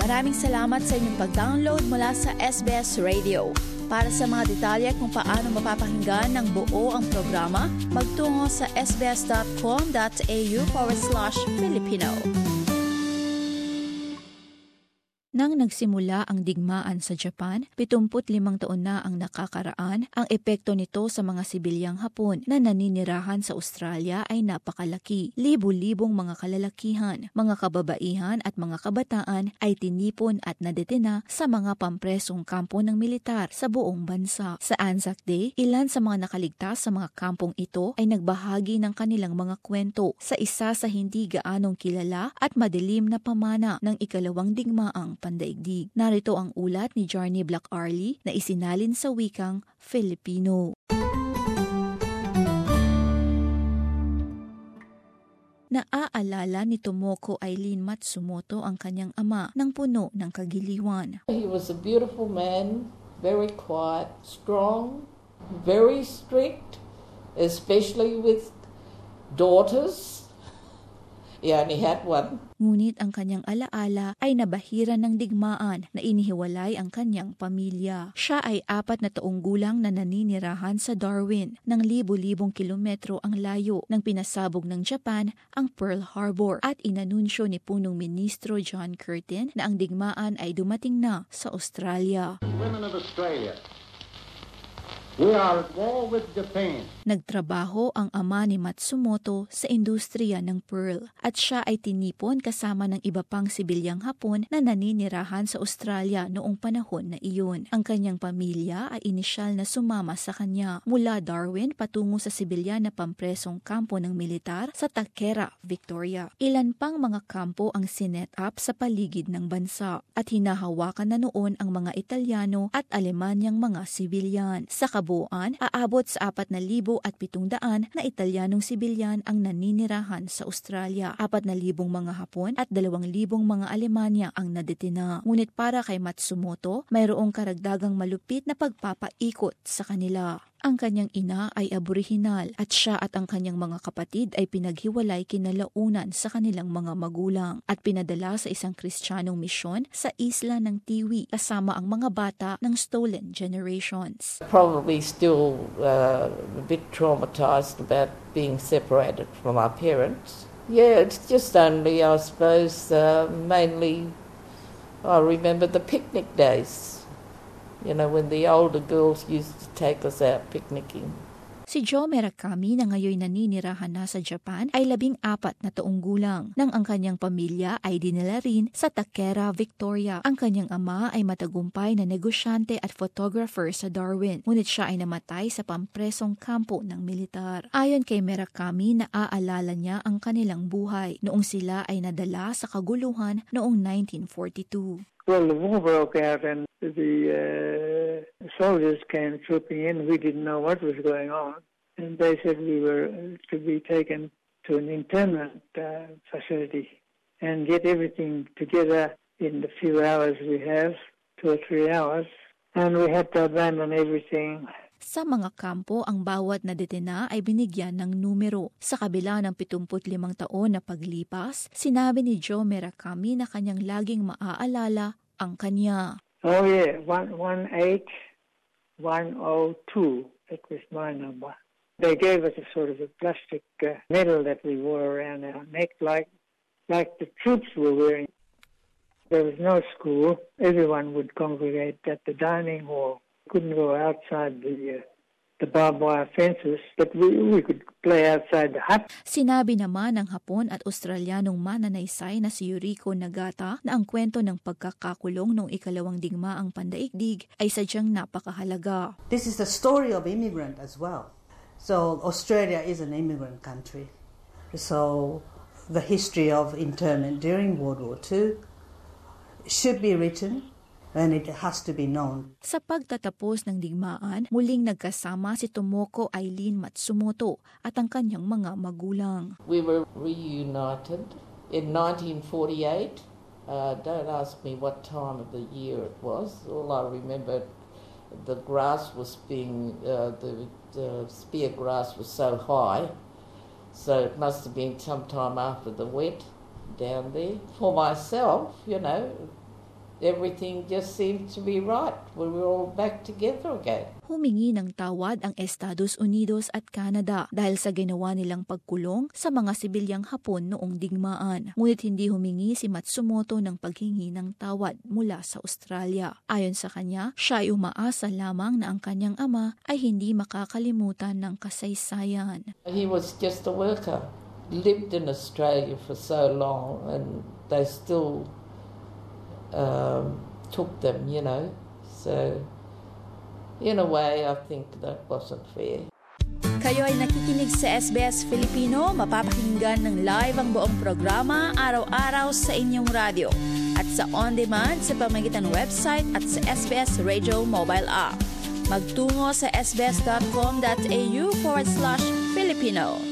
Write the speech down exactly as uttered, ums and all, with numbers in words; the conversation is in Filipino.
Maraming salamat sa inyong pag-download mula sa S B S Radio. Para sa mga detalye kung paano mapapakinggan ng buo ang programa, magtungo sa sbs.com.au forward slash Filipino. Nang nagsimula ang digmaan sa Japan, pitungput limang taon na ang nakakaraan, ang epekto nito sa mga sibilyang Hapon na naninirahan sa Australia ay napakalaki. Libo-libong mga kalalakihan, mga kababaihan at mga kabataan ay tinipon at nadetina sa mga pampresong kampo ng militar sa buong bansa. Sa Anzac Day, ilan sa mga nakaligtas sa mga kampong ito ay nagbahagi ng kanilang mga kwento sa isa sa hindi gaanong kilala at madilim na pamana ng ikalawang digmaang pandaigdig. Narito ang ulat ni Jarny Black-Arley na isinalin sa wikang Filipino. Naaalala ni Tomoko Eileen Matsumoto ang kanyang ama ng puno ng kagiliwan. He was a beautiful man, very quiet, strong, very strict, especially with daughters. He only had one. Ngunit ang kanyang alaala ay nabahira ng digmaan na inihiwalay ang kanyang pamilya. Siya ay apat na taong gulang na naninirahan sa Darwin ng libo-libong kilometro ang layo ng pinasabog ng Japan ang Pearl Harbor at inanunsyo ni punong ministro John Curtin na ang digmaan ay dumating na sa Australia. Women of Australia, we are at war with Japan. Nagtrabaho ang ama ni Matsumoto sa industriya ng pearl at siya ay tinipon kasama ng iba pang sibilyang Hapon na naninirahan sa Australia noong panahon na iyon. Ang kanyang pamilya ay inisyal na sumama sa kanya mula Darwin patungo sa sibilyan na pampresong kampo ng militar sa Takera, Victoria. Ilan pang mga kampo ang sinet up sa paligid ng bansa at hinahawakan na noon ang mga Italyano at Alemanyang mga sibilyan. Sa kabuuan, aabot sa apat na libo at pitong daan na Italianong sibilyan ang naninirahan sa Australia. Apat na libong mga Hapon at dalawang libong mga Alemanya ang nadetina. Ngunit para kay Matsumoto, mayroong karagdagang malupit na pagpapaikot sa kanila. Ang kanyang ina ay aborihinal at siya at ang kanyang mga kapatid ay pinaghiwalay kinalaunan sa kanilang mga magulang at pinadala sa isang Kristiyanong misyon sa isla ng Tiwi kasama ang mga bata ng Stolen Generations. Probably still uh, a bit traumatized about being separated from our parents. Yeah, it's just only, I suppose, uh, mainly I remember the picnic days. You know, when the older girls used to take us out picnicking. Si Joe Merakami na ngayon naninirahan na sa Japan ay labing apat na taong gulang nang ang kanyang pamilya ay dinala rin sa Takera, Victoria. Ang kanyang ama ay matagumpay na negosyante at photographer sa Darwin, ngunit siya ay namatay sa pampresong kampo ng militar. Ayon kay Merakami, naaalala niya ang kanilang buhay noong sila ay nadala sa kaguluhan noong nineteen forty-two. Well, the war broke out and the uh, soldiers came trooping in. We didn't know what was going on. And they said we were to be taken to an internment uh, facility and get everything together in the few hours we have, two or three hours. And we had to abandon everything. Sa mga kampo, ang bawat nadetina ay binigyan ng numero. Sa kabila ng pitungput limang taon na paglipas, sinabi ni Joe Merakami na kanyang laging maaalala ang kanya. Oh yeah, one one eight one oh two. That was my number. They gave us a sort of a plastic uh, medal that we wore around our neck, like like the troops were wearing. There was no school. Everyone would congregate at the dining hall. Couldn't go outside the uh, the barbed wire fences, but we we could play outside the hut. Sinabi naman ng Hapon at Australianong mananaysay na si Yuriko Nagata na ang kwento ng pagkakakulong noong ikalawang digmaang pandaigdig ay sadyang napakahalaga. This is the story of immigrant as well. So Australia is an immigrant country. So the history of internment during World War Two should be written. And it has to be known. Sa pagtatapos ng digmaan, muling nagkasama si Tomoko Eileen Matsumoto at ang kanyang mga magulang. We were reunited in nineteen forty-eight. Uh, don't ask me what time of the year it was. All I remember, the grass was being, uh, the, the spear grass was so high, so it must have been sometime after the wet down there. For myself, you know, everything just seemed to be right. We were all back together again. Humingi ng tawad ang Estados Unidos at Canada dahil sa ginawa nilang pagkulong sa mga sibilyang Hapon noong digmaan. Ngunit hindi humingi si Matsumoto ng paghingi ng tawad mula sa Australia. Ayon sa kanya, siya ay umaasa lamang na ang kanyang ama ay hindi makakalimutan ng kasaysayan. He was just a worker. Lived in Australia for so long and they still um, took them, you know. So, in a way, I think that wasn't fair. Kayo ay nakikinig sa S B S Filipino, mapapakinggan ng live ang buong programa araw-araw sa inyong radyo at sa on-demand sa pamamagitan ng website at sa S B S Radio mobile app. Magtungo sa sbs.com.au forward slash Filipino.